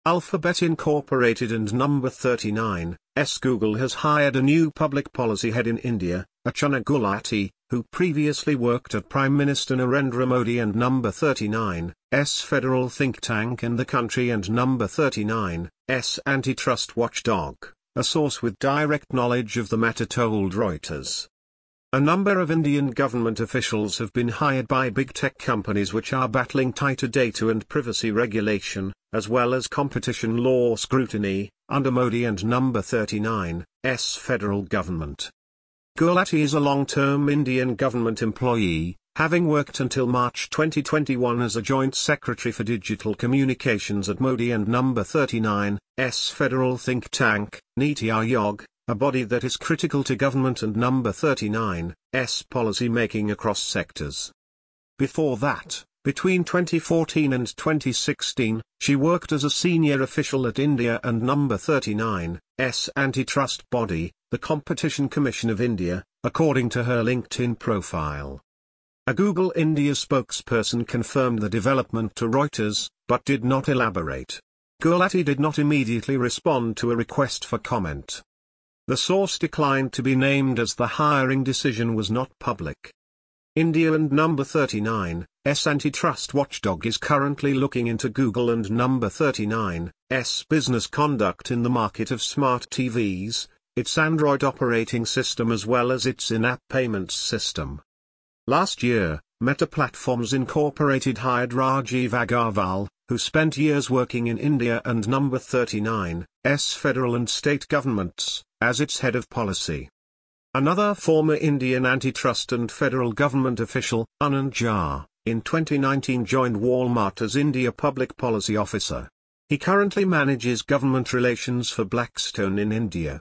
Alphabet Incorporated and Number 39, Google has hired a new public policy head in India, Archana Gulati, who previously worked at Prime Minister Narendra Modi and Number 39, federal think tank in the country and Number 39, antitrust watchdog, a source with direct knowledge of the matter told Reuters. A number of Indian government officials have been hired by big tech companies which are battling tighter data and privacy regulation, as well as competition law scrutiny, under Modi and Number 39's federal government. Gulati is a long-term Indian government employee, having worked until March 2021 as a joint secretary for digital communications at Modi and Number 39's federal think tank, Niti Aayog, a body that is critical to government and Number 39's policy making across sectors. Before that, between 2014 and 2016, she worked as a senior official at India and Number 39's antitrust body, the Competition Commission of India, according to her LinkedIn profile. A Google India spokesperson confirmed the development to Reuters, but did not elaborate. Gulati did not immediately respond to a request for comment. The source declined to be named as the hiring decision was not public. India and Number 39's antitrust watchdog is currently looking into Google and Number 39's business conduct in the market of smart TVs, its Android operating system as well as its in-app payments system. Last year, Meta Platforms Incorporated hired Rajiv Agarwal, who spent years working in India and Number 39's federal and state governments, as its head of policy. Another former Indian antitrust and federal government official, Anand Jha, in 2019 joined Walmart as India Public Policy Officer. He currently manages government relations for Blackstone in India.